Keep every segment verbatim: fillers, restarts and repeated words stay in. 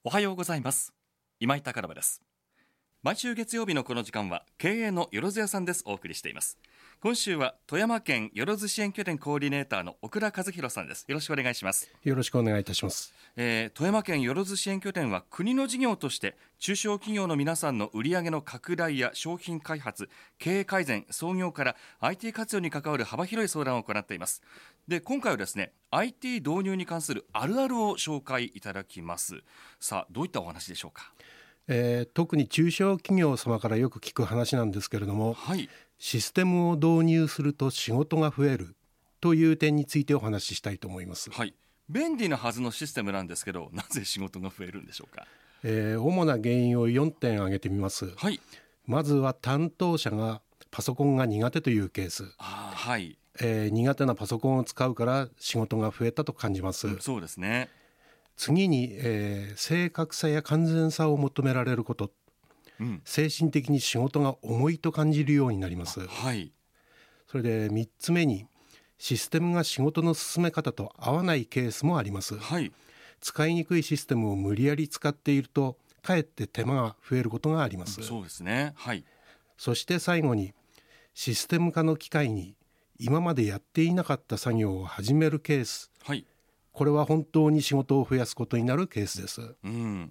おはようございます。今井貴信です。毎週月曜日のこの時間は経営のよろず屋さんです。お送りしています。今週は富山県よろず支援拠点コーディネーターの奥田和弘さんです。よろしくお願いします。 よろしくお願いいたします。 えー、富山県よろず支援拠点は国の事業として中小企業の皆さんの売上の拡大や商品開発、経営改善、創業から アイティー 活用に関わる幅広い相談を行っています。で、今回はですね アイティー 導入に関するあるあるを紹介いただきます。さあ、どういったお話でしょうか。 えー、特に中小企業様からよく聞く話なんですけれども、 はい、 システムを導入すると仕事が増えるという点についてお話ししたいと思います。 はい、便利なはずのシステムなんですけど、なぜ仕事が増えるんでしょうか。 えー、主な原因をよんてん挙げてみます。 はい、 まずは担当者がパソコンが苦手というケース。 あ、はい、 えー、苦手なパソコンを使うから仕事が増えたと感じます。 うん、そうですね。 次に、えー、正確さや完全さを求められること、うん、精神的に仕事が重いと感じるようになります。 はい、 それでみっつめにシステムが仕事の進め方と合わないケースもあります。 はい、 使いにくいシステムを無理やり使っているとかえって手間が増えることがあります。 うん、そうですね。はい、 そして最後にシステム化の機会に今までやっていなかった作業を始めるケース、 はい、これは本当に仕事を増やすことになるケースです。 うん、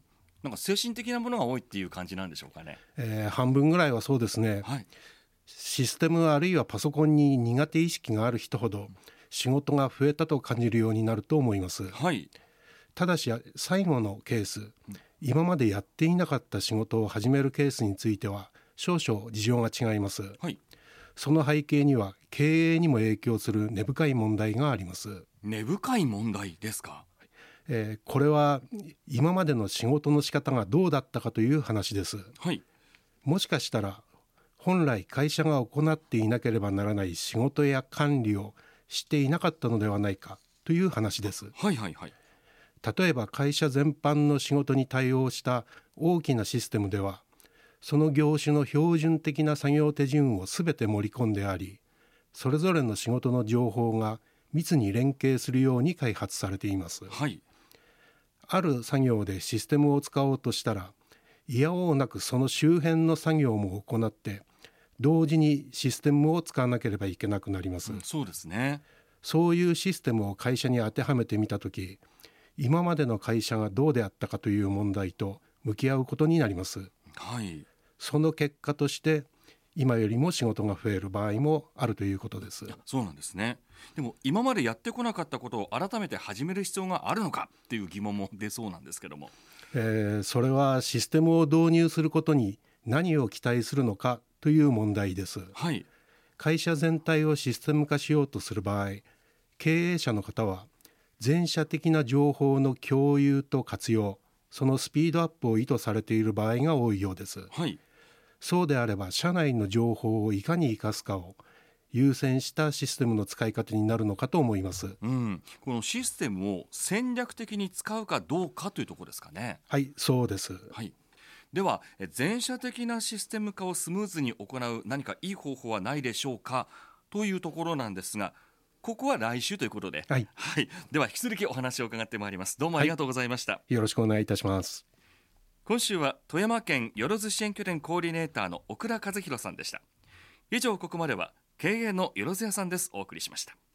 なんか精神的なものが多いっていう感じなんでしょうかね。 えー、半分ぐらいはそうですね。 はい、 システムあるいはパソコンに苦手意識がある人ほど仕事が増えたと感じるようになると思います。 はい、 ただし最後のケース、今までやっていなかった仕事を始めるケースについては少々事情が違います。 はい、 その背景には経営にも影響する根深い問題があります。 根深い問題ですか。 えー、これは今までの仕事の仕方がどうだったかという話です。 はい、 もしかしたら本来会社が行っていなければならない仕事や管理をしていなかったのではないかという話です。 はいはいはい。 例えば会社全般の仕事に対応した大きなシステムではその業種の標準的な作業手順をすべて盛り込んであり、それぞれの仕事の情報が密に連携するように開発されています。 はい、 ある作業でシステムを使おうとしたらいやおうなくその周辺の作業も行って同時にシステムを使わなければいけなくなります。うん、 そうですね。 そういうシステムを会社に当てはめてみたとき、今までの会社がどうであったかという問題と向き合うことになります。 はい、 その結果として今よりも仕事が増える場合もあるということです。 そうなんですね。でも今までやってこなかったことを改めて始める必要があるのかっていう疑問も出そうなんですけども、 えー、それはシステムを導入することに何を期待するのかという問題です。 はい、 会社全体をシステム化しようとする場合、経営者の方は全社的な情報の共有と活用、そのスピードアップを意図されている場合が多いようです。 はい、 そうであれば社内の情報をいかに生かすかを優先したシステムの使い方になるのかと思います。 うん、このシステムを戦略的に使うかどうかというところですかね。 はい、そうです。 はい、では全社的なシステム化をスムーズに行う何かいい方法はないでしょうかというところなんですが、ここは来週ということで、 はいはい、では引き続きお話を伺ってまいります。どうもありがとうございました。はい、 よろしくお願いいたします。 今週は富山県よろず支援拠点コーディネーターの奥田和弘さんでした。以上、ここまでは経営のよろず屋さんです。お送りしました。